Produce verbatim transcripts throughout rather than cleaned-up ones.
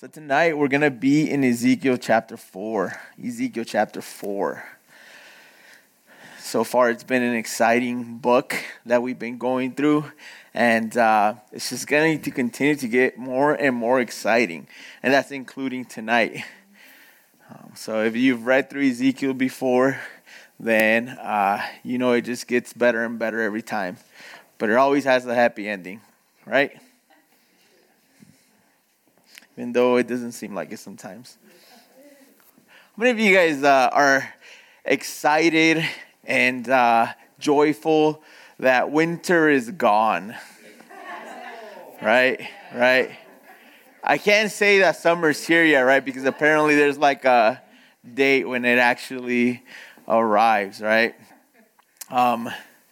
So tonight we're going to be in Ezekiel chapter four. Ezekiel chapter four. So far it's been an exciting book that we've been going through. And uh, it's just going to continue to get more and more exciting. And that's including tonight. Um, so if you've read through Ezekiel before, then uh, you know it just gets better and better every time. But it always has a happy ending, right? Even though it doesn't seem like it sometimes. How many of you guys uh, are excited and uh, joyful that winter is gone? Right, right. I can't say that summer's here yet, right? Because apparently there's like a date when it actually arrives, right? Um,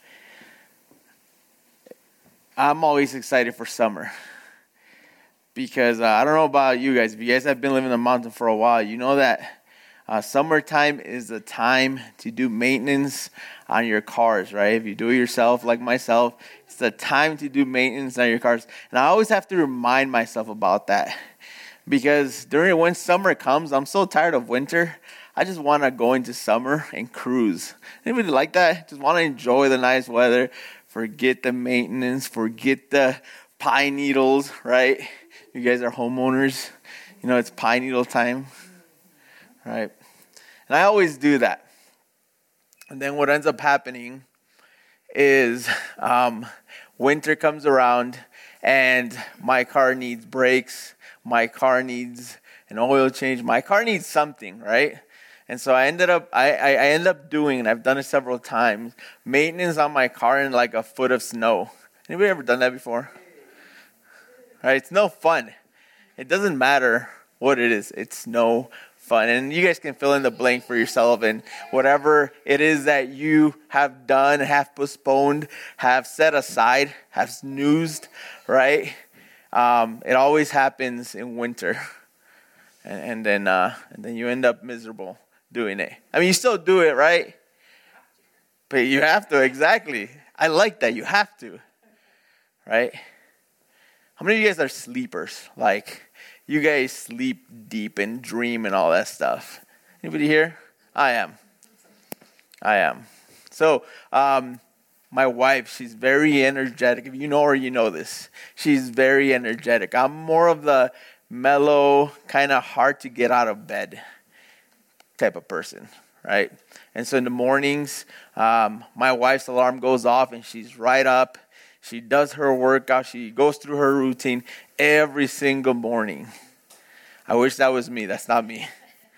I'm always excited for summer. Because uh, I don't know about you guys. If you guys have been living in the mountain for a while, you know that uh, summertime is the time to do maintenance on your cars, right? If you do it yourself, like myself, it's the time to do maintenance on your cars. And I always have to remind myself about that. Because during when summer comes, I'm so tired of winter. I just want to go into summer and cruise. Anybody like that? Just want to enjoy the nice weather. Forget the maintenance. Forget the pine needles, right? You guys are homeowners. You know, it's pine needle time, right? And I always do that. And then what ends up happening is um, winter comes around and my car needs brakes. My car needs an oil change. My car needs something, right? And so I ended up, I, I, I ended up doing, and I've done it several times, maintenance on my car in like a foot of snow. Anybody ever done that before? Right, it's no fun. It doesn't matter what it is. It's no fun. And you guys can fill in the blank for yourself. And whatever it is that you have done, have postponed, have set aside, have snoozed, right? Um, it always happens in winter. And, and then uh, and then you end up miserable doing it. I mean, you still do it, right? But you have to, exactly. I like that. You have to, right? How many of you guys are sleepers? Like, you guys sleep deep and dream and all that stuff. Anybody here? I am. I am. So, um, my wife, she's very energetic. If you know her, you know this. She's very energetic. I'm more of the mellow, kind of hard to get out of bed type of person, right? And so in the mornings, um, my wife's alarm goes off and she's right up. She does her workout. She goes through her routine every single morning. I wish that was me. That's not me.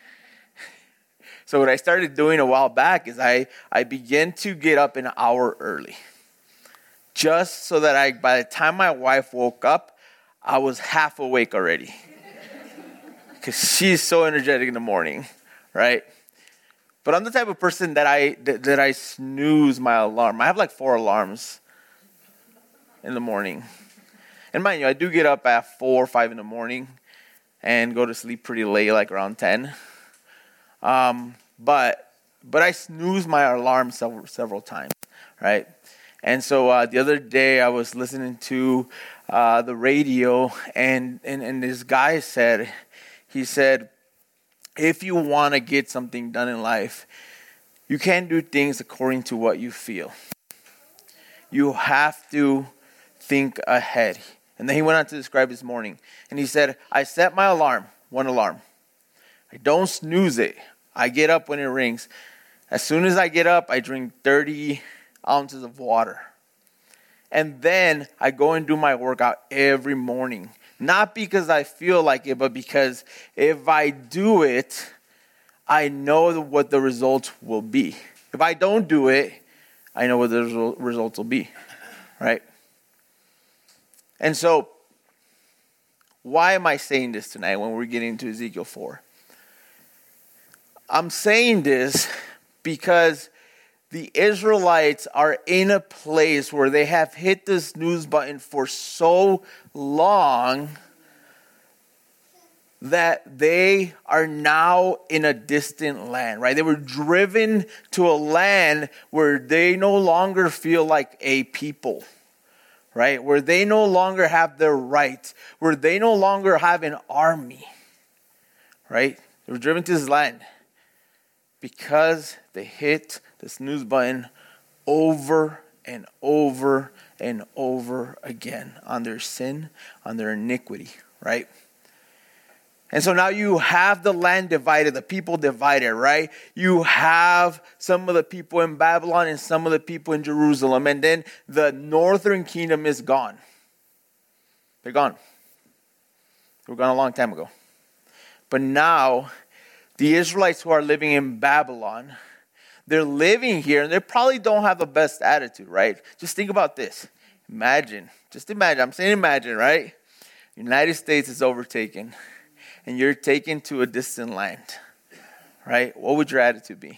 So what I started doing a while back is I, I began to get up an hour early. Just so that I, by the time my wife woke up, I was half awake already. Because she's so energetic in the morning, right? But I'm the type of person that I that, that I snooze my alarm. I have like four alarms in the morning. And mind you, I do get up at four or five in the morning and go to sleep pretty late, like around ten. Um, but but I snooze my alarm several, several times, right? And so uh, the other day I was listening to uh, the radio, and, and, and this guy said, he said, if you want to get something done in life, you can't do things according to what you feel. You have to think ahead. And then he went on to describe his morning. And he said, I set my alarm, one alarm. I don't snooze it. I get up when it rings. As soon as I get up, I drink thirty ounces of water. And then I go and do my workout every morning. Not because I feel like it, but because if I do it, I know what the results will be. If I don't do it, I know what the results will be, right? And so, why am I saying this tonight when we're getting into Ezekiel four? I'm saying this because the Israelites are in a place where they have hit the snooze button for so long that they are now in a distant land, right? They were driven to a land where they no longer feel like a people, right? Where they no longer have their rights, where they no longer have an army. right? They were driven to this land because they hit the snooze button over and over and over again on their sin, on their iniquity, right? And so now you have the land divided, the people divided, right? You have some of the people in Babylon and some of the people in Jerusalem. And then the northern kingdom is gone. They're gone. They were gone a long time ago. But now, the Israelites who are living in Babylon, they're living here and they probably don't have the best attitude, right? Just think about this. Imagine, just imagine, I'm saying imagine, right? United States is overtaken. And you're taken to a distant land, right? What would your attitude be?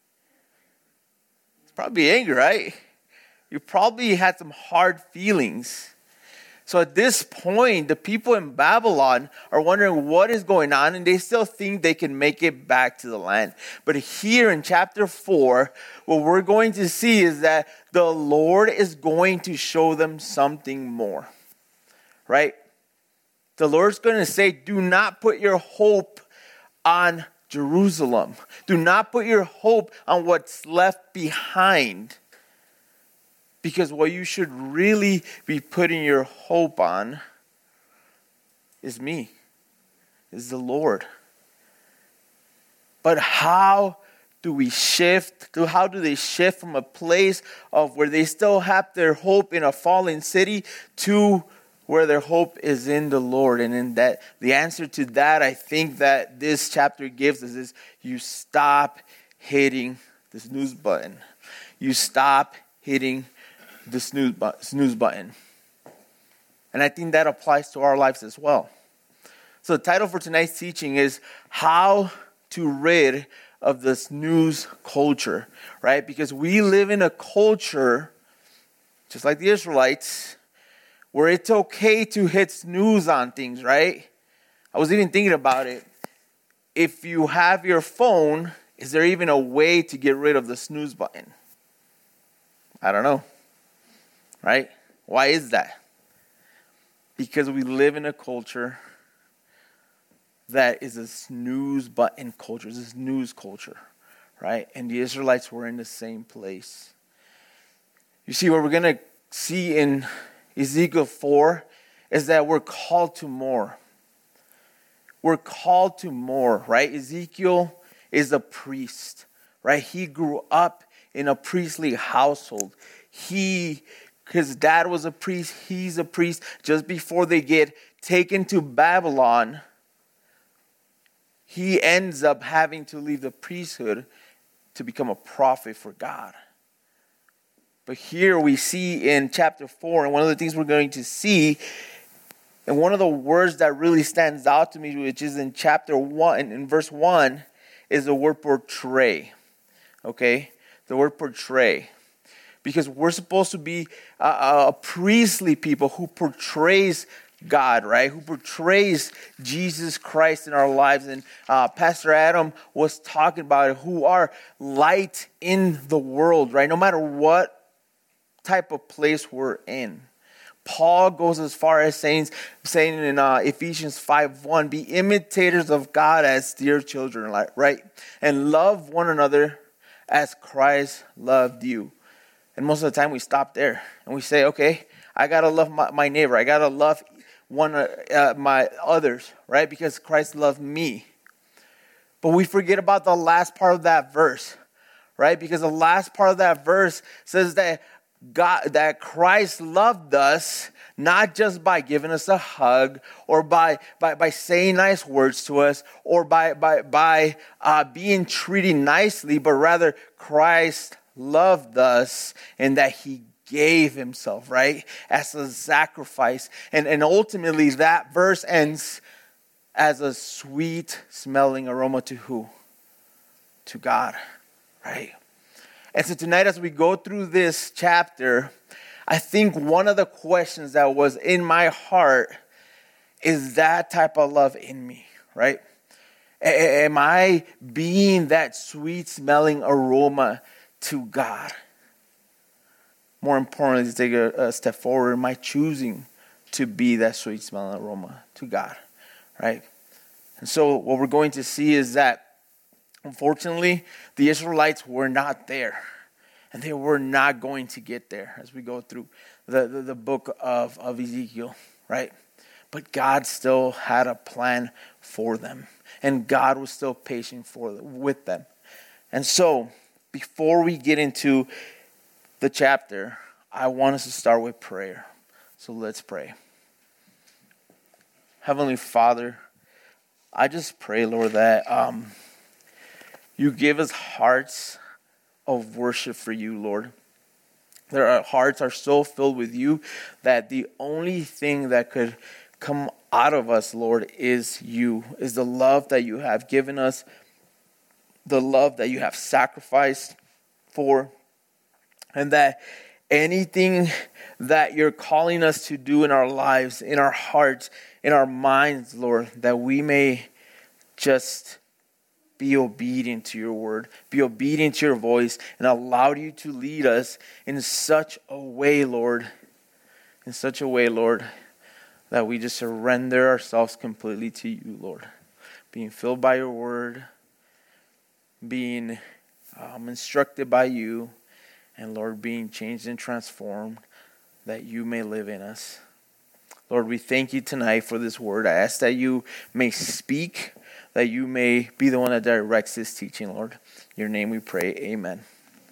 It's probably anger, right? You probably had some hard feelings. So at this point, the people in Babylon are wondering what is going on, and they still think they can make it back to the land. But here in chapter four, what we're going to see is that the Lord is going to show them something more, right? The Lord's going to say, do not put your hope on Jerusalem. Do not put your hope on what's left behind. Because what you should really be putting your hope on is me, is the Lord. But how do we shift? How do they shift from a place of where they still have their hope in a fallen city to where their hope is in the Lord? And in that, the answer to that, I think that this chapter gives us is you stop hitting the snooze button. You stop hitting the snooze, bu- snooze button. And I think that applies to our lives as well. So the title for tonight's teaching is How to Rid of the Snooze Culture, right? Because we live in a culture, just like the Israelites, where it's okay to hit snooze on things, right? I was even thinking about it. If you have your phone, is there even a way to get rid of the snooze button? I don't know, right? Why is that? Because we live in a culture that is a snooze button culture. It's a snooze culture, right? And the Israelites were in the same place. You see, what we're going to see in Ezekiel four is that we're called to more. We're called to more, right? Ezekiel is a priest, right? He grew up in a priestly household. He, his dad was a priest. He's a priest. Just before they get taken to Babylon, he ends up having to leave the priesthood to become a prophet for God. But here we see in chapter four, and one of the things we're going to see, and one of the words that really stands out to me, which is in chapter one, in verse one, is the word portray. Okay? The word portray. Because we're supposed to be a, a priestly people who portrays God, right? Who portrays Jesus Christ in our lives. And uh, Pastor Adam was talking about it, who are light in the world, right? No matter what type of place we're in. Paul goes as far as saying, saying in uh, Ephesians five one, be imitators of God as dear children, right? And love one another as Christ loved you. And most of the time we stop there and we say, okay, I got to love my, my neighbor. I got to love one uh, my others, right? Because Christ loved me. But we forget about the last part of that verse, right? Because the last part of that verse says that God, that Christ loved us not just by giving us a hug or by by, by saying nice words to us or by by by uh, being treated nicely, but rather Christ loved us and that He gave Himself, right, as a sacrifice. And and ultimately that verse ends as a sweet smelling aroma to who? To God, right? And so tonight as we go through this chapter, I think one of the questions that was in my heart is that type of love in me, right? A- am I being that sweet smelling aroma to God? More importantly, to take a, a step forward, am I choosing to be that sweet smelling aroma to God, right? And so what we're going to see is that, unfortunately, the Israelites were not there. And they were not going to get there as we go through the, the, the book of, of Ezekiel, right? But God still had a plan for them. And God was still patient for with them. And so, before we get into the chapter, I want us to start with prayer. So let's pray. Heavenly Father, I just pray, Lord, that um, you give us hearts of worship for you, Lord. That our hearts are so filled with you that the only thing that could come out of us, Lord, is you, is the love that you have given us, the love that you have sacrificed for, and that anything that you're calling us to do in our lives, in our hearts, in our minds, Lord, that we may just be obedient to your word, be obedient to your voice, and allow you to lead us in such a way, Lord, in such a way, Lord, that we just surrender ourselves completely to you, Lord. Being filled by your word, being um, instructed by you, and Lord, being changed and transformed, that you may live in us. Lord, we thank you tonight for this word. I ask that you may speak, that you may be the one that directs this teaching, Lord. In your name we pray, amen.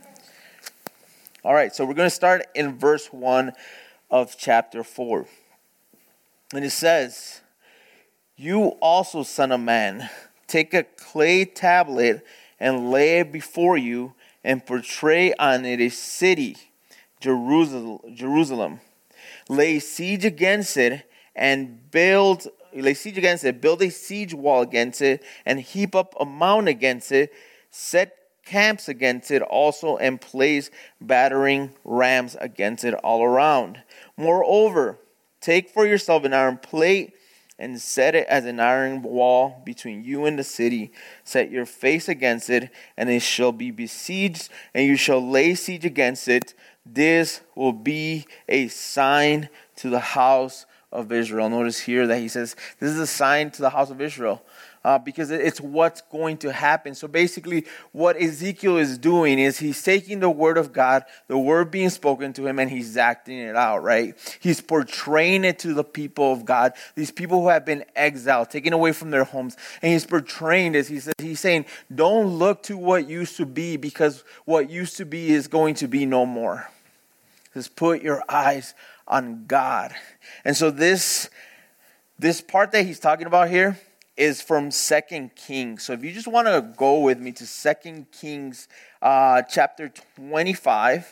All right, so we're going to start in verse one of chapter four. And it says, "You also, son of man, take a clay tablet and lay it before you and portray on it a city, Jerusalem. Jerusalem. Lay siege against it and build lay siege against it, build a siege wall against it, and heap up a mound against it, set camps against it also, and place battering rams against it all around. Moreover, take for yourself an iron plate and set it as an iron wall between you and the city. Set your face against it, and it shall be besieged, and you shall lay siege against it. This will be a sign to the house of Israel." Notice here that he says, this is a sign to the house of Israel. Uh, because it's what's going to happen. So basically, what Ezekiel is doing is he's taking the word of God, the word being spoken to him, and he's acting it out, right? He's portraying it to the people of God, these people who have been exiled, taken away from their homes. And he's portraying this. He says, he's saying, don't look to what used to be, because what used to be is going to be no more. Just put your eyes on God. And so this, this part that he's talking about here is from Second Kings. So if you just want to go with me to Second Kings uh, chapter twenty-five.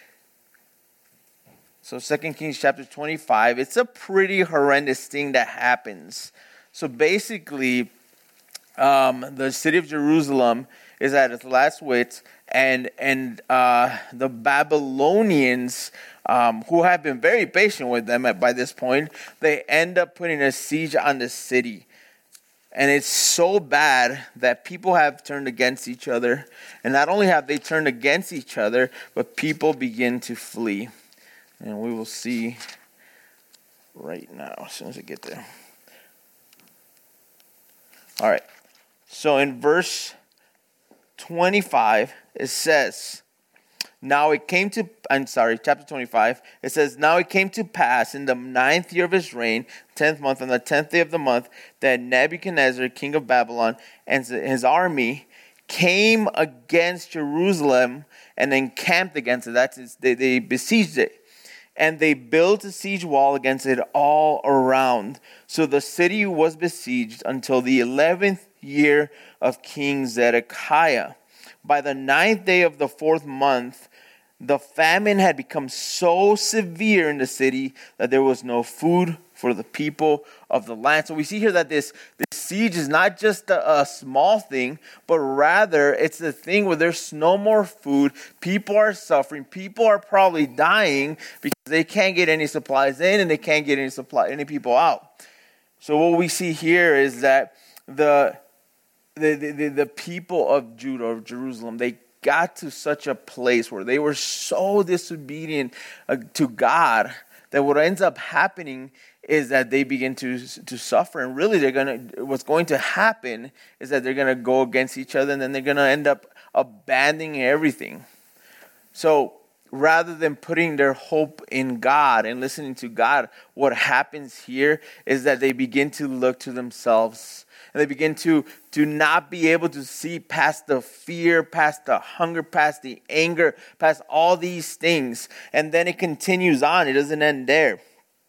So Second Kings chapter twenty-five. It's a pretty horrendous thing that happens. So basically, um, the city of Jerusalem is at its last wits, and and uh, the Babylonians, um, who have been very patient with them at, by this point, they end up putting a siege on the city. And it's so bad that people have turned against each other. And not only have they turned against each other, but people begin to flee. And we will see right now as soon as I get there. All right. So in verse twenty-five, it says, now it came to, I'm sorry, chapter twenty-five, it says, now it came to pass in the ninth year of his reign, tenth month, on the tenth day of the month, that Nebuchadnezzar, king of Babylon, and his army came against Jerusalem and encamped against it. That's it. They, they besieged it. And they built a siege wall against it all around. So the city was besieged until the eleventh year of King Zedekiah. By the ninth day of the fourth month, the famine had become so severe in the city that there was no food for the people of the land. So we see here that this, this siege is not just a, a small thing, but rather it's the thing where there's no more food. People are suffering. People are probably dying because they can't get any supplies in and they can't get any supply any people out. So what we see here is that the The, the, the people of Judah, of Jerusalem, they got to such a place where they were so disobedient uh, to God that what ends up happening is that they begin to to suffer, and really they're gonna what's going to happen is that they're gonna go against each other, and then they're gonna end up abandoning everything. So rather than putting their hope in God and listening to God, what happens here is that they begin to look to themselves. And they begin to, to not be able to see past the fear, past the hunger, past the anger, past all these things. And then it continues on. It doesn't end there.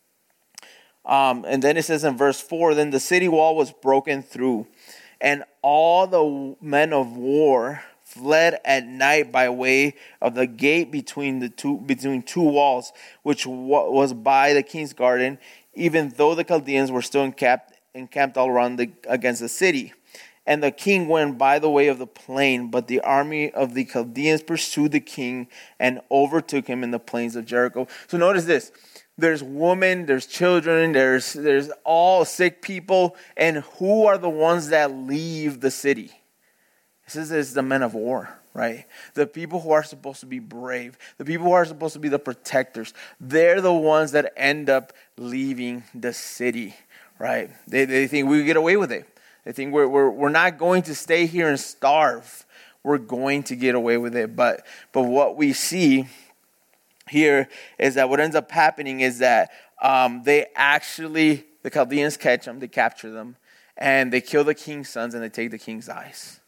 Um, and then it says in verse four, then the city wall was broken through, and all the men of war fled at night by way of the gate between the two between two walls, which was by the king's garden, even though the Chaldeans were still encamped encamped all around the, against the city. And the king went by the way of the plain, but the army of the Chaldeans pursued the king and overtook him in the plains of Jericho. So notice this. There's women, there's children, there's there's all sick people. And who are the ones that leave the city? It says it's the men of war, right? The people who are supposed to be brave. The people who are supposed to be the protectors. They're the ones that end up leaving the city. Right? They they think we get away with it. They think we're we're we're not going to stay here and starve. We're going to get away with it. But but what we see here is that what ends up happening is that um, they actually, the Chaldeans catch them, they capture them, and they kill the king's sons and they take the king's eyes.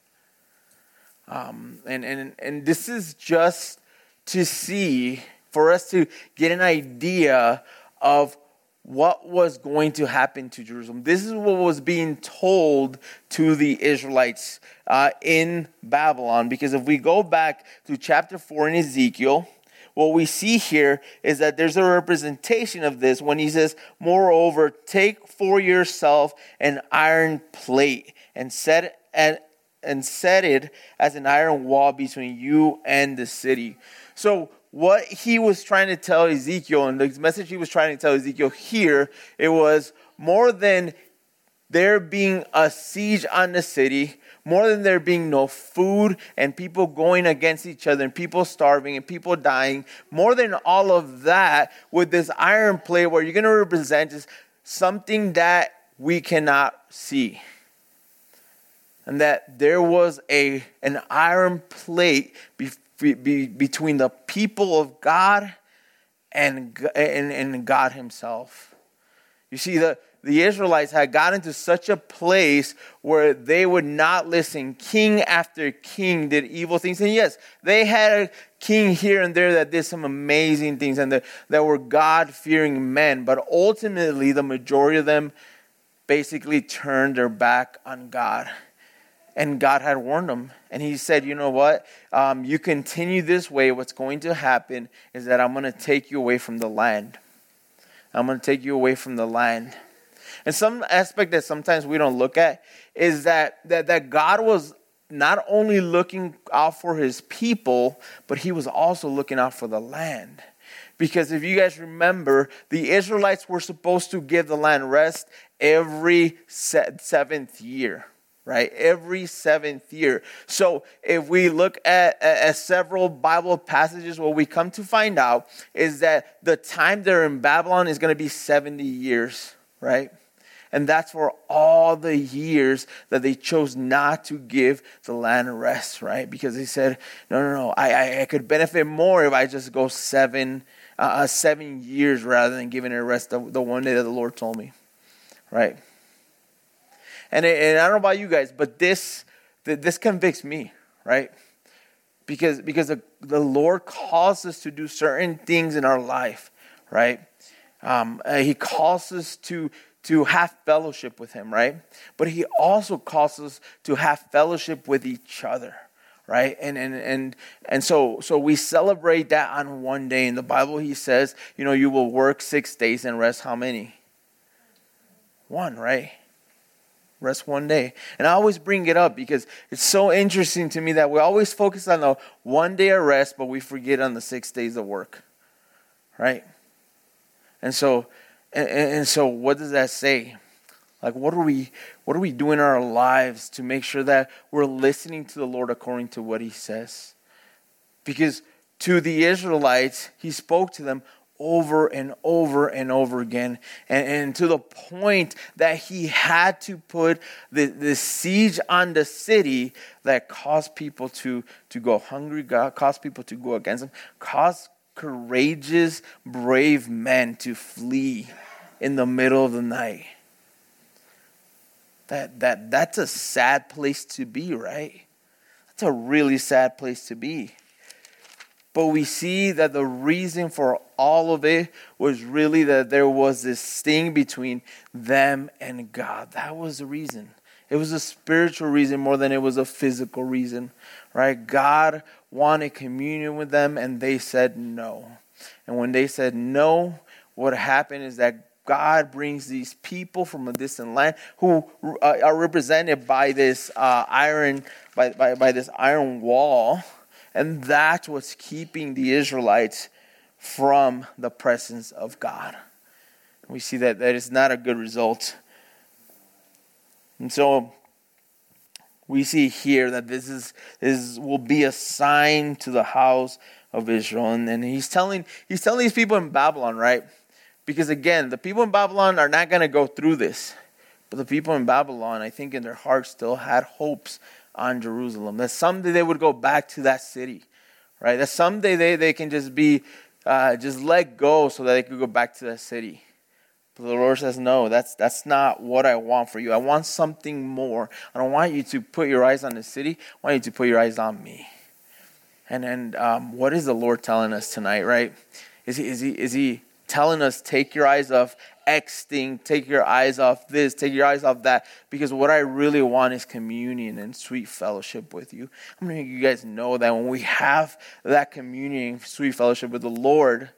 Um, and and and this is just to see, for us to get an idea of what was going to happen to Jerusalem. This is what was being told to the Israelites uh, in Babylon. Because if we go back to chapter four in Ezekiel, what we see here is that there's a representation of this when he says, moreover, take for yourself an iron plate and set it and, and set it as an iron wall between you and the city. So what he was trying to tell Ezekiel, and the message he was trying to tell Ezekiel here, it was more than there being a siege on the city, more than there being no food and people going against each other and people starving and people dying, more than all of that, with this iron plate, what you're going to represent is something that we cannot see. And that there was a an iron plate before Be, be, between the people of God and, and, and God himself. You see, the, the Israelites had gotten to such a place where they would not listen. King after king did evil things. And yes, they had a king here and there that did some amazing things and that, that were God-fearing men. But ultimately, the majority of them basically turned their back on God. And God had warned them. And he said, you know what? Um, you continue this way, what's going to happen is that I'm going to take you away from the land. I'm going to take you away from the land. And some aspect that sometimes we don't look at is that, that, that God was not only looking out for his people, but he was also looking out for the land. Because if you guys remember, the Israelites were supposed to give the land rest every seventh year. Right, every seventh year. So if we look at, at several Bible passages, what we come to find out is that the time they're in Babylon is going to be seventy years, right? And that's for all the years that they chose not to give the land rest, right? Because they said, no, no, no, I, I, I could benefit more if I just go seven, uh, seven years rather than giving it a rest the, the one day that the Lord told me, right? And, and I don't know about you guys, but this this convicts me, right? Because because the, the Lord calls us to do certain things in our life, right? Um, uh, he calls us to to have fellowship with him, right? But he also calls us to have fellowship with each other, right? And and and and so so we celebrate that on one day. In the Bible, he says, you know, you will work six days and rest how many? One, right? Rest one day. And I always bring it up because it's so interesting to me that we always focus on the one day of rest, but we forget on the six days of work. Right? And so and, and so what does that say? Like what are we what are we doing in our lives to make sure that we're listening to the Lord according to what he says? Because to the Israelites, he spoke to them over and over and over again. And, and to the point that he had to put the, the siege on the city that caused people to, to go hungry, caused people to go against him, caused courageous, brave men to flee in the middle of the night. That that that's a sad place to be, right? That's a really sad place to be. But we see that the reason for all of it was really that there was this thing between them and God. That was the reason. It was a spiritual reason more than it was a physical reason, right? God wanted communion with them, and they said no. And when they said no, what happened is that God brings these people from a distant land who uh, are represented by this uh, iron, by, by by this iron wall, and that's what's keeping the Israelites from the presence of God. We see that that is not a good result. And so we see here that this is this will be a sign to the house of Israel. And, and he's telling he's telling these people in Babylon, right? Because again, the people in Babylon are not going to go through this. But the people in Babylon, I think in their hearts still had hopes on Jerusalem. That someday they would go back to that city, right? That someday they, they can just be, uh, just let go so that they could go back to that city. But the Lord says, no, that's that's not what I want for you. I want something more. I don't want you to put your eyes on the city. I want you to put your eyes on me. And and um, what is the Lord telling us tonight, right? Is he is he is he telling us, take your eyes off X thing, take your eyes off this, take your eyes off that, because what I really want is communion and sweet fellowship with you. I'm going to make you guys know that when we have that communion, sweet fellowship with the Lord,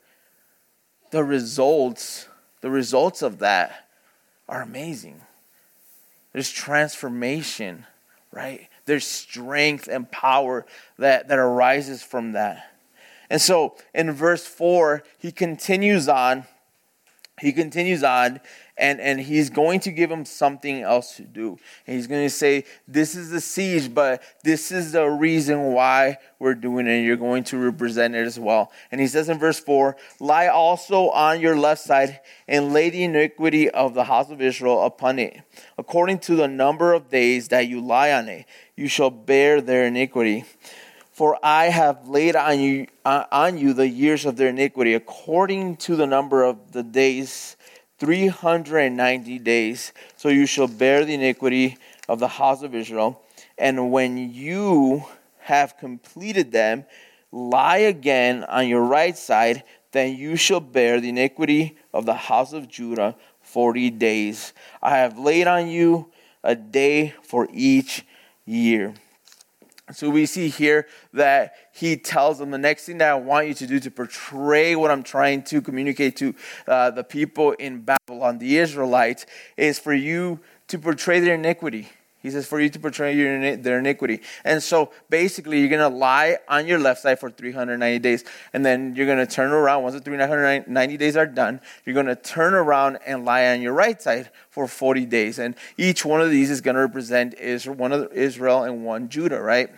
the results, the results of that are amazing. There's transformation, right? There's strength and power that, that arises from that. And so in verse four, he continues on. He continues on, and, and he's going to give him something else to do. And he's going to say, this is the siege, but this is the reason why we're doing it. And you're going to represent it as well. And he says in verse four, lie also on your left side and lay the iniquity of the house of Israel upon it. According to the number of days that you lie on it, you shall bear their iniquity. For I have laid on you uh, on you the years of their iniquity, according to the number of the days, three hundred ninety days. So you shall bear the iniquity of the house of Israel. And when you have completed them, lie again on your right side, then you shall bear the iniquity of the house of Judah forty days. I have laid on you a day for each year. So we see here that he tells them, the next thing that I want you to do to portray what I'm trying to communicate to uh, the people in Babylon, the Israelites, is for you to portray their iniquity. He says for you to portray your, their iniquity. And so basically you're going to lie on your left side for three hundred ninety days. And then you're going to turn around. Once the three hundred ninety days are done, you're going to turn around and lie on your right side for forty days. And each one of these is going to represent Israel, one of Israel and one Judah, right?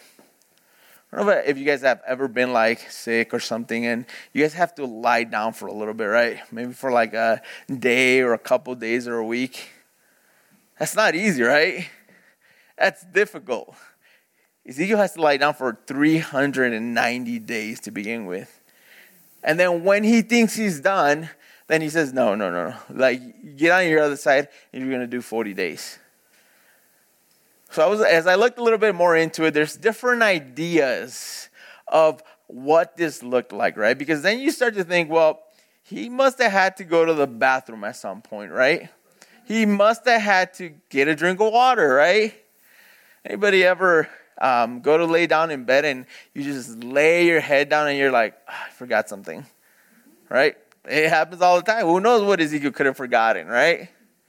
I don't know if you guys have ever been like sick or something and you guys have to lie down for a little bit, right? Maybe for like a day or a couple days or a week. That's not easy, right? That's difficult. Ezekiel has to lie down for three hundred ninety days to begin with. And then when he thinks he's done, then he says, no, no, no, no. Like, get on your other side and you're going to do forty days. So I was, as I looked a little bit more into it, there's different ideas of what this looked like, right? Because then you start to think, well, he must have had to go to the bathroom at some point, right? He must have had to get a drink of water, right? Anybody ever um, go to lay down in bed and you just lay your head down and you're like, oh, I forgot something, right? It happens all the time. Who knows what Ezekiel could have forgotten, right?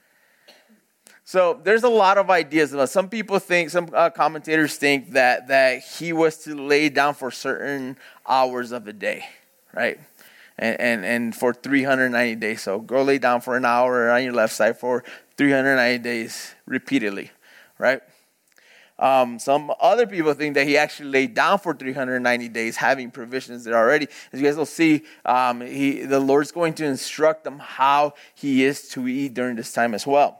So there's a lot of ideas about. Some people think, some uh, commentators think that that he was to lay down for certain hours of the day, right? And and, and for three hundred ninety days. So go lay down for an hour on your left side for three hundred ninety days repeatedly, right? Um, some other people think that he actually laid down for three hundred ninety days, having provisions there already. As you guys will see, um, he, the Lord's going to instruct them how he is to eat during this time as well.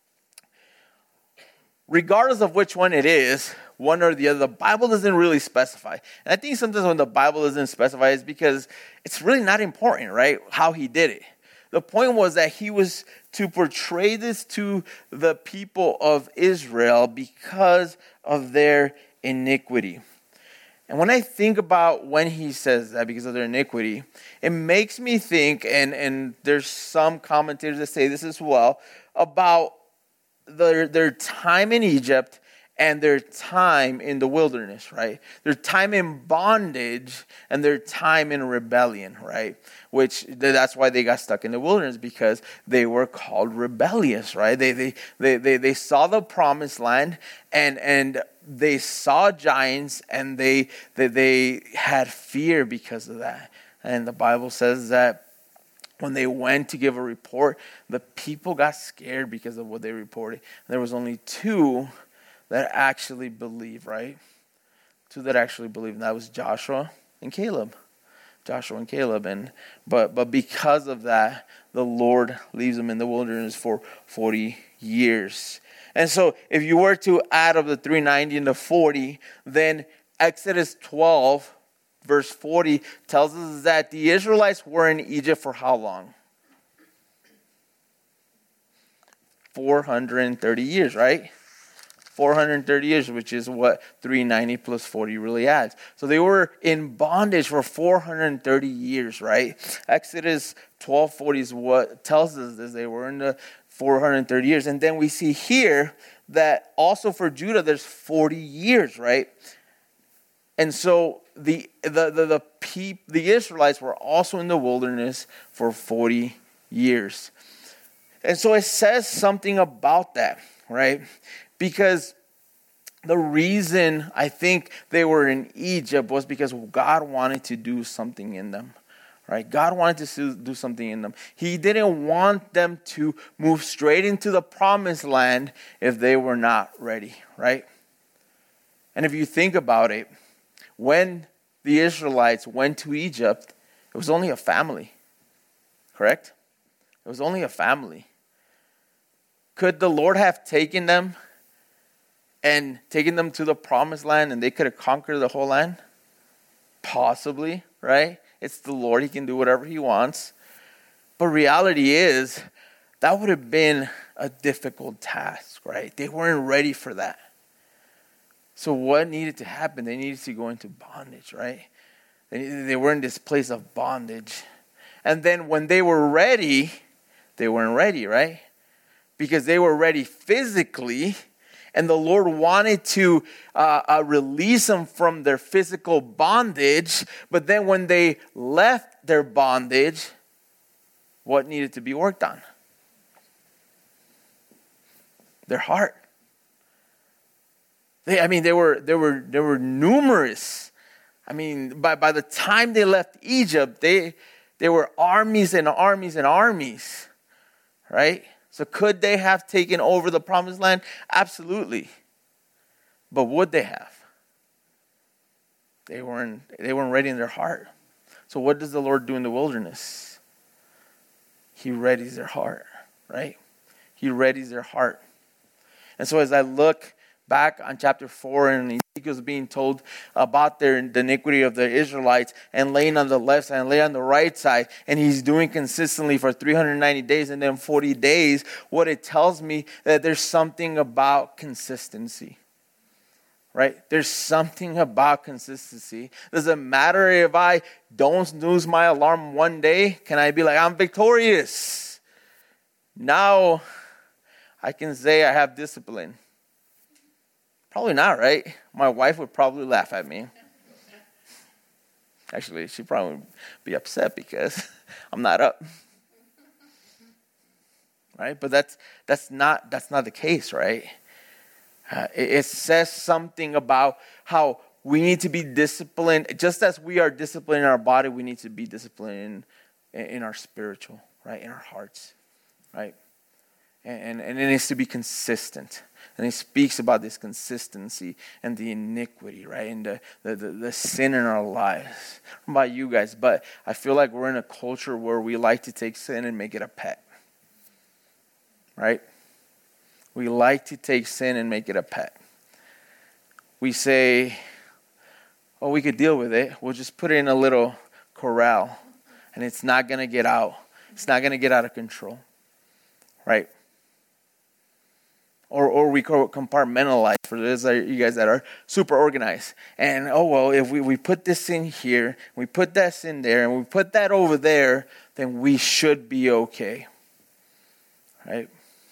Regardless of which one it is, one or the other, the Bible doesn't really specify. And I think sometimes when the Bible doesn't specify, it's because it's really not important, right, how he did it. The point was that he was to portray this to the people of Israel because of their iniquity. And when I think about when he says that because of their iniquity, it makes me think, and, and there's some commentators that say this as well, about their, their time in Egypt and their time in the wilderness, right? Their time in bondage and their time in rebellion, right? Which, that's why they got stuck in the wilderness, because they were called rebellious, right? They they they they, they saw the promised land, and and they saw giants, and they, they they had fear because of that. And the Bible says that when they went to give a report, the people got scared because of what they reported. There was only two that actually believed, right? Two that actually believed, and that was Joshua and Caleb. Joshua and Caleb, and but but because of that, the Lord leaves them in the wilderness for forty years. And so, if you were to add up the three hundred ninety and the forty, then Exodus twelve, verse forty, tells us that the Israelites were in Egypt for how long? four hundred thirty years, right? four hundred thirty years, which is what three hundred ninety plus forty really adds. So they were in bondage for four hundred thirty years, right? Exodus twelve forty is what tells us that they were in the four hundred thirty years. And then we see here that also for Judah, there's forty years, right? And so the the the the, peop, the Israelites were also in the wilderness for forty years. And so it says something about that, right? Because the reason I think they were in Egypt was because God wanted to do something in them, right? God wanted to do something in them. He didn't want them to move straight into the promised land if they were not ready, right? And if you think about it, when the Israelites went to Egypt, it was only a family, correct? It was only a family. Could the Lord have taken them and taking them to the promised land and they could have conquered the whole land? Possibly, right? It's the Lord. He can do whatever he wants. But reality is, that would have been a difficult task, right? They weren't ready for that. So what needed to happen? They needed to go into bondage, right? They, they were in this place of bondage. And then when they were ready, they weren't ready, right? Because they were ready physically, and the Lord wanted to uh, uh, release them from their physical bondage. But then when they left their bondage, what needed to be worked on? Their heart. They, I mean, there were there were there were numerous. I mean, by by the time they left Egypt, they there were armies and armies and armies, right? So could they have taken over the promised land? Absolutely. But would they have? They weren't, they weren't ready in their heart. So what does the Lord do in the wilderness? He readies their heart, right? He readies their heart. And so as I look back on chapter four, and Ezekiel's being told about their, the iniquity of the Israelites, and laying on the left side and laying on the right side, and he's doing consistently for three hundred ninety days and then forty days, what it tells me that there's something about consistency. Right? There's something about consistency. Doesn't matter if I don't snooze my alarm one day, can I be like, I'm victorious? Now I can say I have discipline. Probably not, right? My wife would probably laugh at me. Actually, she'd probably be upset because I'm not up. Right? But that's that's not that's not the case, right? Uh, it, it says something about how we need to be disciplined. Just as we are disciplined in our body, we need to be disciplined in, in our spiritual, right? In our hearts, right? And, and it needs to be consistent. And he speaks about this consistency and the iniquity, right? And the, the, the, the sin in our lives. I don't know about you guys, but I feel like we're in a culture where we like to take sin and make it a pet. Right? We like to take sin and make it a pet. We say, oh, we could deal with it. We'll just put it in a little corral. And it's not going to get out. It's not going to get out of control. Right? Or or we compartmentalize for those of you guys that are super organized. And, oh, well, if we, we put this in here, we put this in there, and we put that over there, then we should be okay. Right?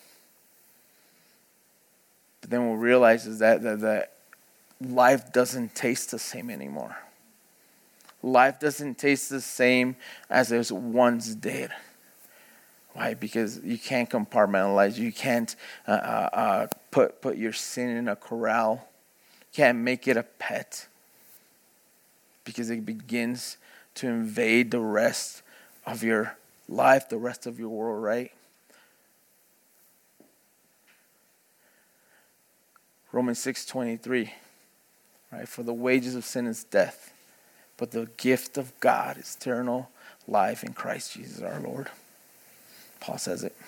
But then we'll realize is that, that, that life doesn't taste the same anymore. Life doesn't taste the same as it once did. Why? Because you can't compartmentalize. You can't uh, uh, put put your sin in a corral. You can't make it a pet. Because it begins to invade the rest of your life, the rest of your world, right? Romans six twenty-three, right? For the wages of sin is death, but the gift of God is eternal life in Christ Jesus our Lord. Paul says it.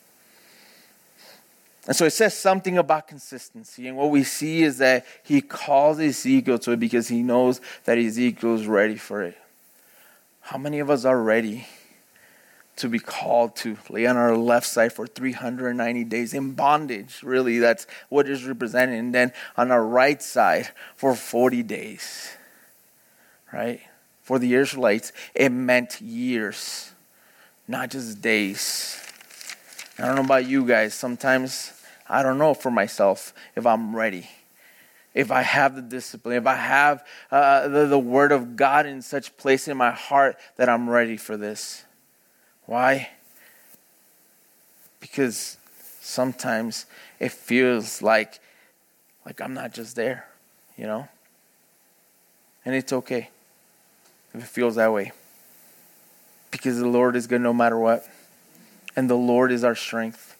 And so it says something about consistency. And what we see is that he calls Ezekiel to it because he knows that Ezekiel is ready for it. How many of us are ready to be called to lay on our left side for three hundred ninety days in bondage? Really, that's what is represented. And then on our right side for forty days. Right? For the Israelites, it meant years. Not just days. I don't know about you guys. Sometimes I don't know for myself if I'm ready. If I have the discipline. If I have uh, the, the word of God in such place in my heart that I'm ready for this. Why? Because sometimes it feels like, like I'm not just there. You know? And it's okay if it feels that way. Because the Lord is good no matter what. And the Lord is our strength.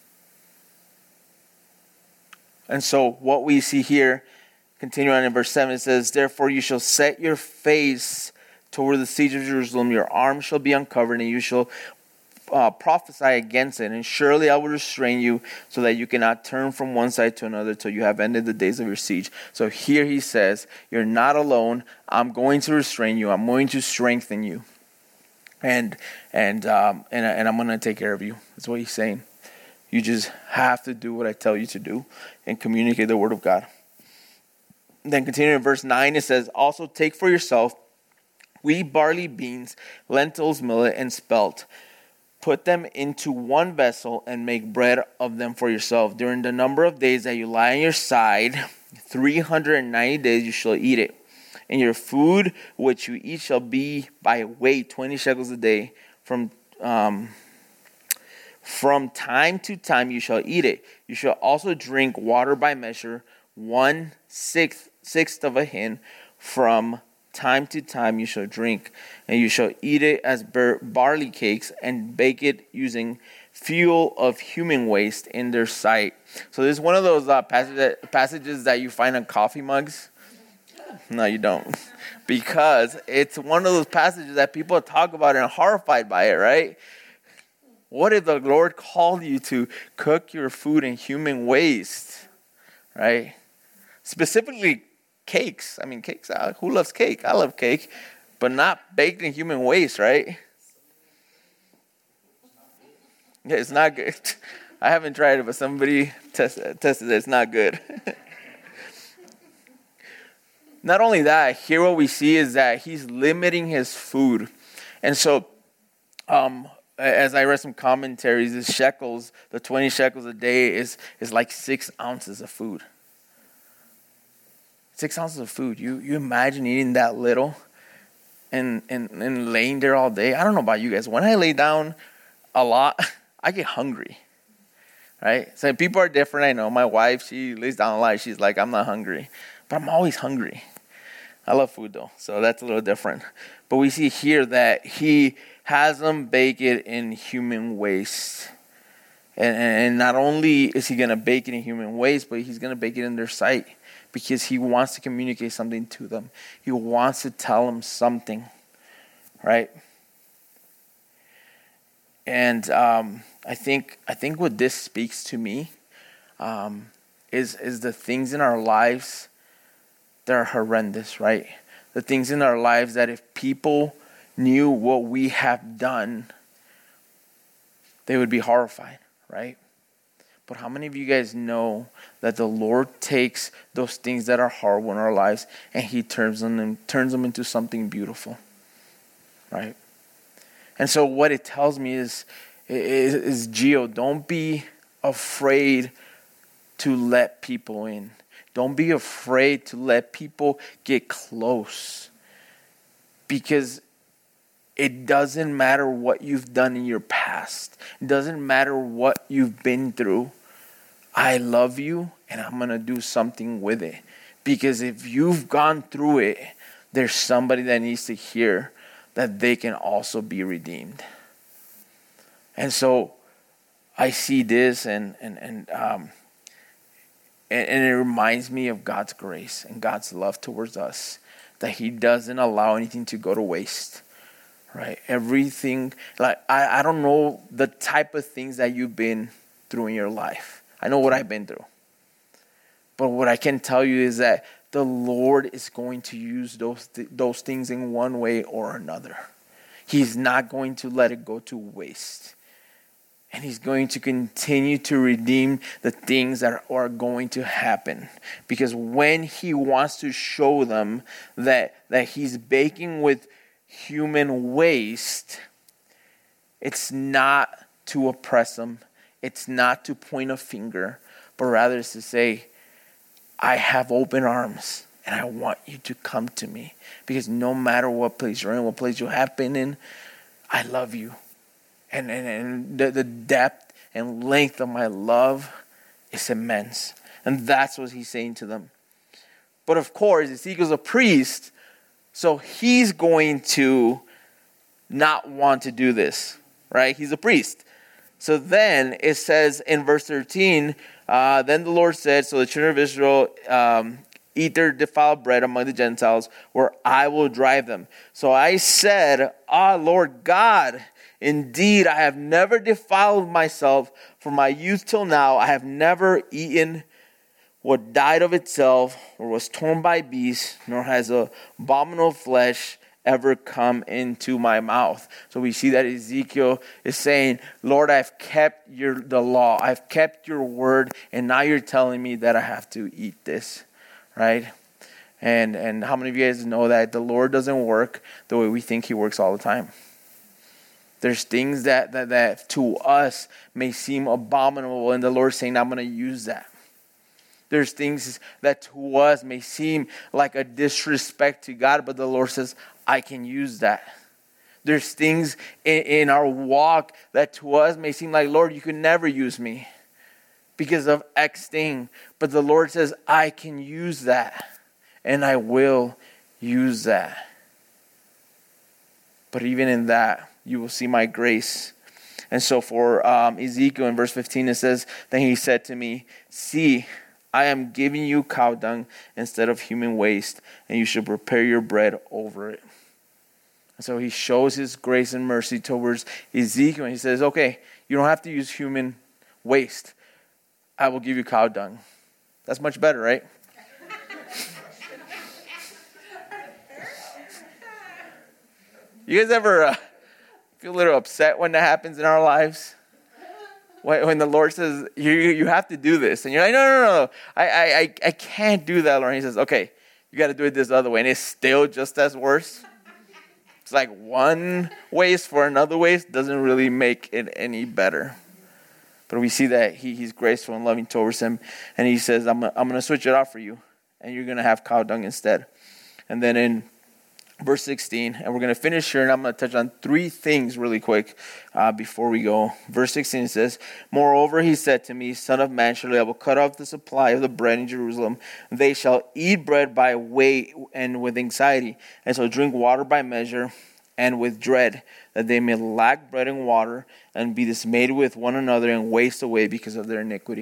And so what we see here, continuing on in verse seven, it says, therefore you shall set your face toward the siege of Jerusalem. Your arm shall be uncovered, and you shall uh, prophesy against it. And surely I will restrain you so that you cannot turn from one side to another till you have ended the days of your siege. So here he says, you're not alone. I'm going to restrain you. I'm going to strengthen you. And and um, and, and I'm going to take care of you. That's what he's saying. You just have to do what I tell you to do and communicate the word of God. Then continuing in verse nine, it says, also take for yourself wheat, barley, beans, lentils, millet, and spelt. Put them into one vessel and make bread of them for yourself. During the number of days that you lie on your side, three hundred ninety days you shall eat it. And your food which you eat shall be by weight, twenty shekels a day. From um, from time to time you shall eat it. You shall also drink water by measure, one sixth, sixth of a hin. From time to time you shall drink. And you shall eat it as bar- barley cakes and bake it using fuel of human waste in their sight. So this is one of those uh, passages, passages that you find on coffee mugs. No, you don't. Because it's one of those passages that people talk about and are horrified by it, right? What if the Lord called you to cook your food in human waste, right? Specifically cakes. I mean, cakes, uh, who loves cake? I love cake. But not baked in human waste, right? Yeah, it's not good. I haven't tried it, but somebody test, tested it. It's not good. Not only that, here what we see is that he's limiting his food. And so, um, as I read some commentaries, the shekels, the twenty shekels a day is, is like six ounces of food. Six ounces of food. You you imagine eating that little and, and, and laying there all day? I don't know about you guys. When I lay down a lot, I get hungry. Right? So people are different. I know. My wife, she lays down a lot. She's like, I'm not hungry. But I'm always hungry. I love food though, so that's a little different. But we see here that he has them bake it in human waste. And, and not only is he going to bake it in human ways, but he's going to bake it in their sight because he wants to communicate something to them. He wants to tell them something, right? And um, I think I think what this speaks to me um, is is the things in our lives that are horrendous, right? The things in our lives that if people knew what we have done, they would be horrified, right? But how many of you guys know that the Lord takes those things that are horrible in our lives and he turns them and turns them into something beautiful, right? And so what it tells me is, is, is Gio, don't be afraid to let people in. Don't be afraid to let people get close. Because it doesn't matter what you've done in your past. It doesn't matter what you've been through. I love you and I'm going to do something with it. Because if you've gone through it, there's somebody that needs to hear that they can also be redeemed. And so I see this and and and um and, and it reminds me of God's grace and God's love towards us, that he doesn't allow anything to go to waste. Right? Everything, like I, I don't know the type of things that you've been through in your life. I know what I've been through. But what I can tell you is that the Lord is going to use those th- those things in one way or another. He's not going to let it go to waste. And he's going to continue to redeem the things that are going to happen. Because when he wants to show them that, that he's baking with human waste, it's not to oppress them. It's not to point a finger. But rather it's to say, I have open arms and I want you to come to me. Because no matter what place you're in, what place you have been in, I love you. And, and, and the, the depth and length of my love is immense. And that's what he's saying to them. But of course, Ezekiel's a priest, so he's going to not want to do this, right? He's a priest. So then it says in verse thirteen, uh, then the Lord said, so the children of Israel um, eat their defiled bread among the Gentiles, where I will drive them. So I said, ah, Lord God, indeed, I have never defiled myself from my youth till now. I have never eaten what died of itself or was torn by beasts, nor has abominable flesh ever come into my mouth. So we see that Ezekiel is saying, Lord, I've kept your the law. I've kept your word, and now you're telling me that I have to eat this, right? And, and how many of you guys know that the Lord doesn't work the way we think he works all the time? There's things that, that, that to us may seem abominable, and the Lord's saying, I'm going to use that. There's things that to us may seem like a disrespect to God, but the Lord says, I can use that. There's things in, in our walk that to us may seem like, Lord, you can never use me because of X thing. But the Lord says, I can use that, and I will use that. But even in that, you will see my grace. And so for um, Ezekiel in verse fifteen, it says, then he said to me, see, I am giving you cow dung instead of human waste, and you should prepare your bread over it. And so he shows his grace and mercy towards Ezekiel. And he says, okay, you don't have to use human waste. I will give you cow dung. That's much better, right? You guys ever uh, feel a little upset when that happens in our lives? When, when the Lord says, you you have to do this. And you're like, no, no, no, I, I, I can't do that, Lord. And he says, okay, you got to do it this other way. And it's still just as worse. It's like one waste for another waste doesn't really make it any better. But we see that he, he's graceful and loving towards him. And he says, I'm, I'm going to switch it out for you. And you're going to have cow dung instead. And then in verse sixteen, and we're going to finish here, and I'm going to touch on three things really quick uh, before we go. Verse sixteen says, moreover, he said to me, Son of man, surely I will cut off the supply of the bread in Jerusalem. They shall eat bread by weight and with anxiety, and shall drink water by measure, and with dread, that they may lack bread and water, and be dismayed with one another, and waste away because of their iniquity.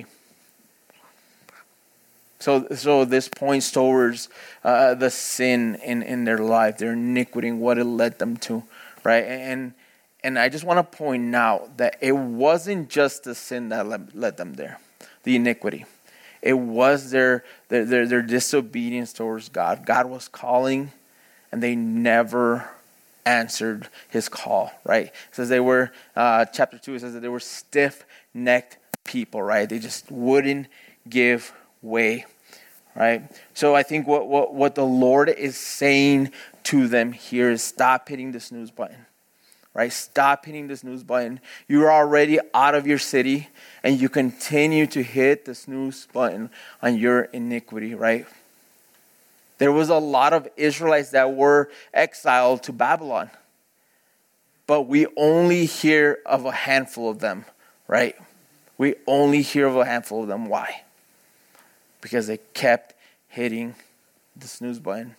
So, so this points towards uh, the sin in, in their life, their iniquity, and what it led them to, right? And and I just want to point out that it wasn't just the sin that led, led them there, the iniquity. It was their, their their their disobedience towards God. God was calling, and they never answered His call, right? It says they were, uh, chapter two, it says that they were stiff-necked people, right? They just wouldn't give way, right? So I think what, what, what the Lord is saying to them here is stop hitting the snooze button, right? Stop hitting the snooze button. You're already out of your city, and you continue to hit the snooze button on your iniquity, right? There was a lot of Israelites that were exiled to Babylon, but we only hear of a handful of them, right? We only hear of a handful of them. Why? Because they kept hitting the snooze button.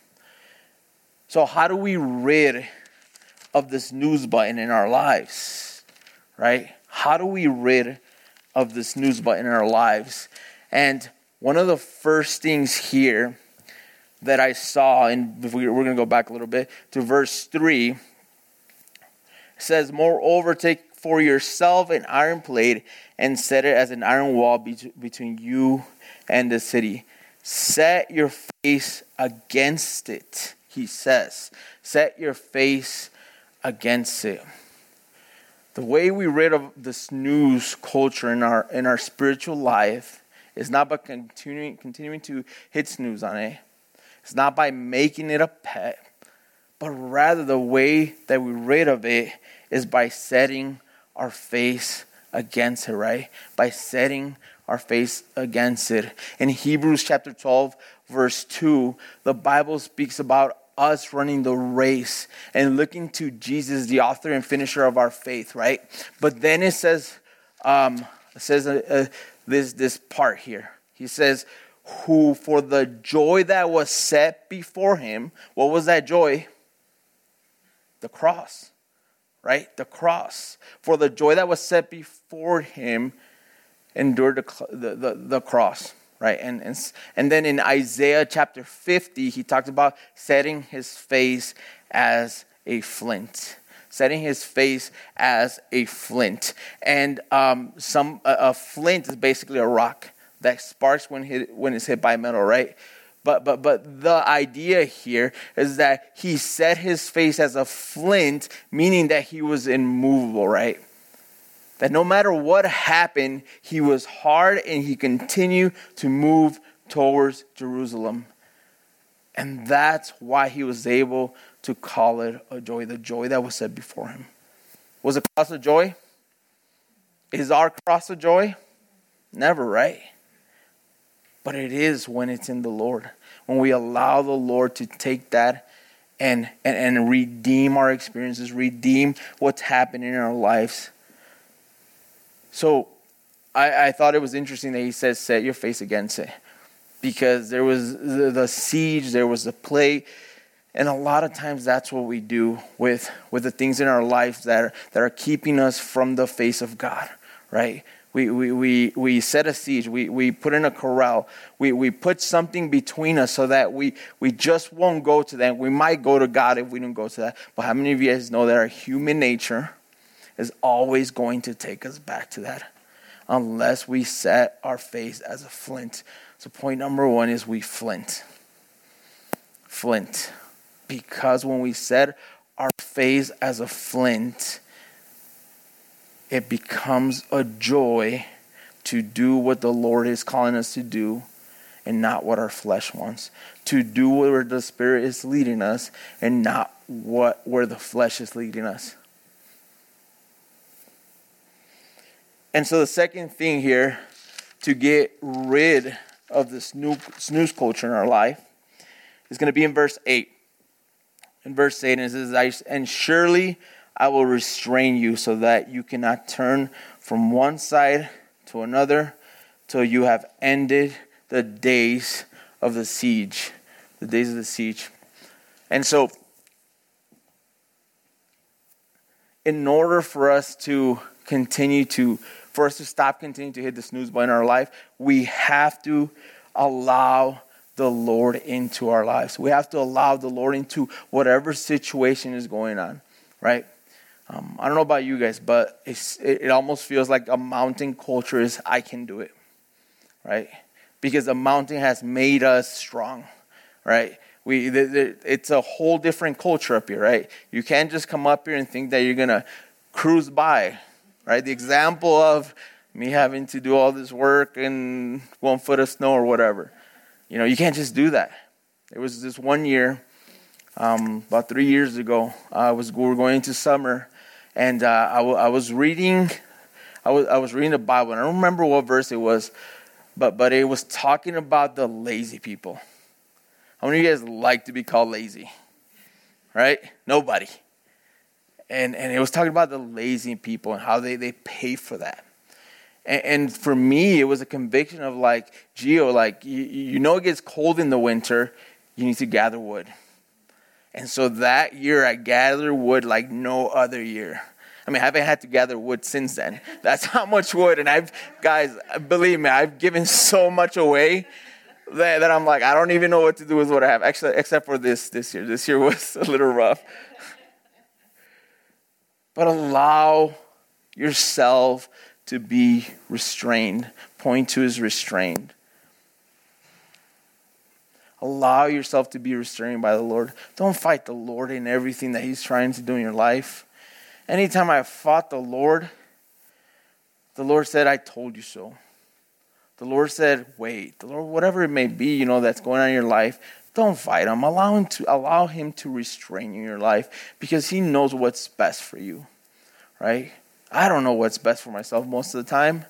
So how do we rid of the snooze button in our lives, right? How do we rid of the snooze button in our lives? And one of the first things here that I saw, and we're going to go back a little bit to verse three, it says, moreover, take for yourself an iron plate and set it as an iron wall be- between you and the city. Set your face against it, he says. Set your face against it. The way we rid of the snooze culture in our in our spiritual life is not by continuing continuing to hit snooze on it. It's not by making it a pet, but rather the way that we rid of it is by setting our face against it, right? By setting our face against it. In Hebrews chapter twelve, verse two, the Bible speaks about us running the race and looking to Jesus, the author and finisher of our faith, right? But then it says, um, it says uh, uh, this this part here. He says, who for the joy that was set before him, what was that joy? The cross, right? The cross. For the joy that was set before him, endured the the, the, the cross, right? And, and and then in Isaiah chapter fifty, he talks about setting his face as a flint. Setting his face as a flint. And um, some a, a flint is basically a rock that sparks when hit when it's hit by metal, right? But but but the idea here is that he set his face as a flint, meaning that he was immovable, right? That no matter what happened, he was hard and he continued to move towards Jerusalem. And that's why he was able to call it a joy, the joy that was set before him. Was the cross a joy? Is our cross a joy? Never, right? But it is when it's in the Lord. When we allow the Lord to take that and, and, and redeem our experiences, redeem what's happening in our lives. So I, I thought it was interesting that he says, set your face against it. Because there was the, the siege, there was the plague. And a lot of times that's what we do with, with the things in our life that are, that are keeping us from the face of God, right? We we we we set a siege. We we put in a corral. We we put something between us so that we we just won't go to that. We might go to God if we don't go to that. But how many of you guys know that our human nature is always going to take us back to that, unless we set our face as a flint? So point number one is we flint. Flint. Because when we set our face as a flint, it becomes a joy to do what the Lord is calling us to do and not what our flesh wants. To do where the Spirit is leading us and not what where the flesh is leading us. And so the second thing here to get rid of the snooze, snooze culture in our life is going to be in verse eight. In verse eight, it says, and surely I will restrain you so that you cannot turn from one side to another till you have ended the days of the siege. The days of the siege. And so, in order for us to continue to, for us to stop continuing to hit the snooze button in our life, we have to allow the Lord into our lives. We have to allow the Lord into whatever situation is going on, right? Um, I don't know about you guys, but it's, it, it almost feels like a mountain culture is, I can do it, right? Because the mountain has made us strong, right? We, the, the, it's a whole different culture up here, right? You can't just come up here and think that you're going to cruise by, right? The example of me having to do all this work in one foot of snow or whatever. You know, you can't just do that. There was this one year, um, about three years ago, I was we were going into summer, and uh, I, w- I was reading, I was I was reading the Bible, and I don't remember what verse it was, but but it was talking about the lazy people. How many of you guys like to be called lazy? Right? Nobody. And and it was talking about the lazy people and how they, they pay for that. And, and for me, it was a conviction of like, Gio, like, you, you know it gets cold in the winter, you need to gather wood. And so that year, I gathered wood like no other year. I mean, I haven't had to gather wood since then. That's how much wood. And I've, guys, believe me, I've given so much away that, that I'm like, I don't even know what to do with what I have. Actually, except for this this year. This year was a little rough. But allow yourself to be restrained. Point to is restrained. Allow yourself to be restrained by the Lord. Don't fight the Lord in everything that he's trying to do in your life. Anytime I fought the Lord, the Lord said, I told you so. The Lord said, wait. The Lord, whatever it may be, you know, that's going on in your life, don't fight him. Allow him to allow him to restrain you in your life because he knows what's best for you, right? I don't know what's best for myself most of the time.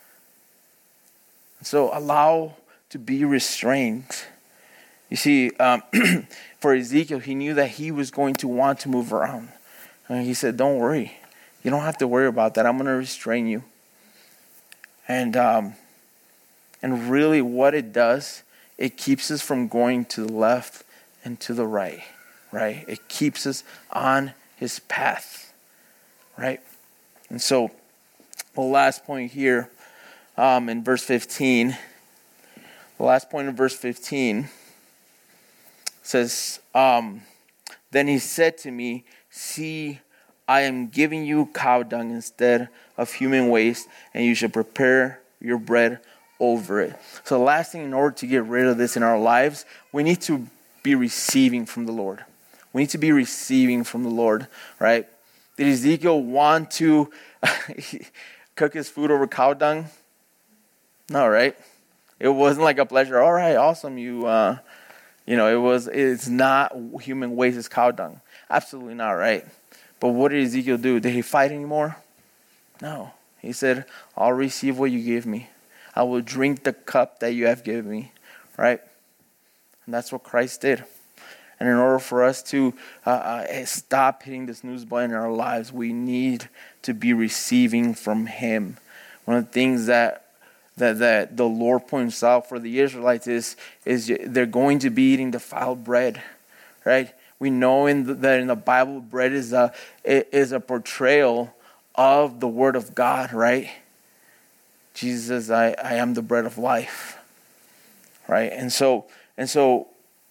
So allow to be restrained. You see, um, for Ezekiel, he knew that he was going to want to move around. And he said, don't worry. You don't have to worry about that. I'm going to restrain you. And um, and really what it does, it keeps us from going to the left and to the right, right? It keeps us on his path, right? And so the last point here um, in verse fifteen, the last point in verse fifteen says, um, then he said to me, see, I am giving you cow dung instead of human waste, and you should prepare your bread over it. So the last thing, in order to get rid of this in our lives, we need to be receiving from the Lord. We need to be receiving from the Lord, right? Did Ezekiel want to cook his food over cow dung? No, right? It wasn't like a pleasure. All right, awesome. You, uh, you know, it was. It's not human waste. It's cow dung. Absolutely not, right? But what did Ezekiel do? Did he fight anymore? No. He said, I'll receive what you give me. I will drink the cup that you have given me, right? And that's what Christ did. And in order for us to uh, uh, stop hitting the snooze button in our lives, we need to be receiving from him. One of the things that that, that the Lord points out for the Israelites is, is they're going to be eating defiled bread, right? We know in the, that in the Bible, bread is a, is a portrayal of the Word of God, right? Jesus says, I, I am the bread of life, right? And so, and so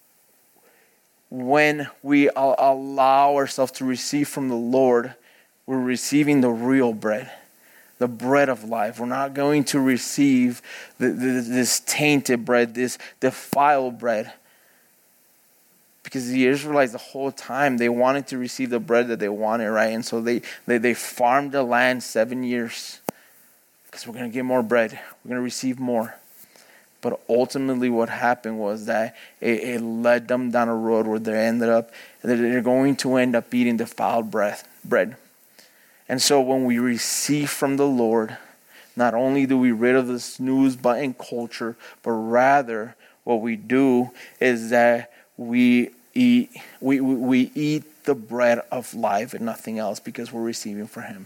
when we allow ourselves to receive from the Lord, we're receiving the real bread, the bread of life. We're not going to receive the, the, this tainted bread, this defiled bread. Because the Israelites, the whole time, they wanted to receive the bread that they wanted, right? And so they, they, they farmed the land seven years. Because we're going to get more bread. We're going to receive more. But ultimately what happened was that it, it led them down a road where they ended up, they're going to end up eating defiled bread. And so when we receive from the Lord, not only do we rid of the snooze button culture, but rather what we do is that we eat we, we, we eat the bread of life and nothing else because we're receiving from him.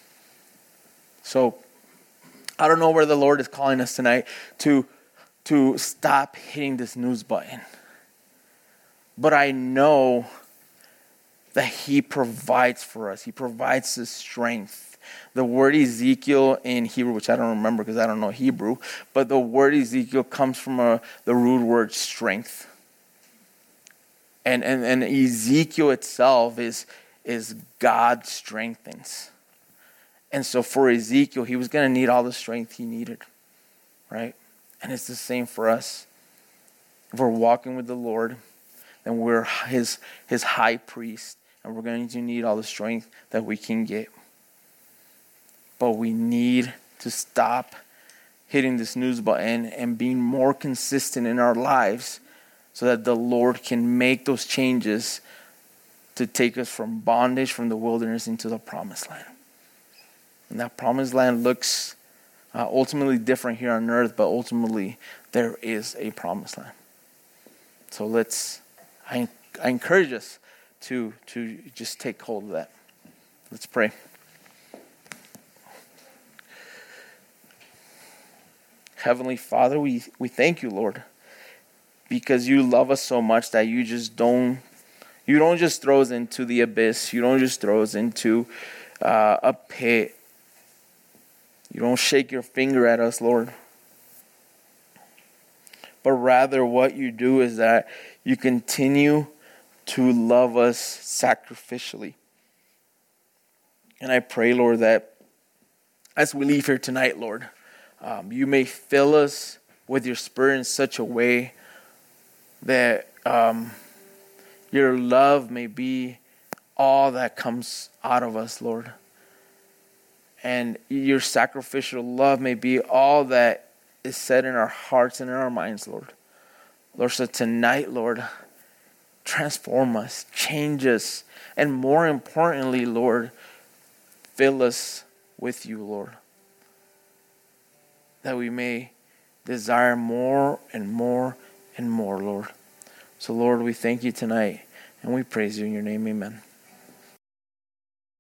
So I don't know where the Lord is calling us tonight to, to stop hitting the snooze button. But I know that he provides for us. He provides the strength. The word Ezekiel in Hebrew, which I don't remember because I don't know Hebrew, but the word Ezekiel comes from a, the root word strength. And, and, and Ezekiel itself is, is God strengthens. And so for Ezekiel, he was going to need all the strength he needed, right? And it's the same for us. If we're walking with the Lord, then we're his, his high priest, and we're going to need all the strength that we can get. But we need to stop hitting the snooze button and being more consistent in our lives so that the Lord can make those changes to take us from bondage, from the wilderness into the promised land. And that promised land looks uh, ultimately different here on earth, but ultimately there is a promised land. So let's, I, I encourage us to, to just take hold of that. Let's pray. Heavenly Father, we, we thank you, Lord, because you love us so much that you just don't, you don't just throw us into the abyss. You don't just throw us into uh, a pit. You don't shake your finger at us, Lord. But rather what you do is that you continue to love us sacrificially. And I pray, Lord, that as we leave here tonight, Lord, um, you may fill us with your Spirit in such a way that um, your love may be all that comes out of us, Lord. And your sacrificial love may be all that is said in our hearts and in our minds, Lord. Lord, so tonight, Lord, transform us, change us, and more importantly, Lord, fill us with you, Lord, that we may desire more and more and more, Lord. So, Lord, we thank you tonight, and we praise you in your name, amen.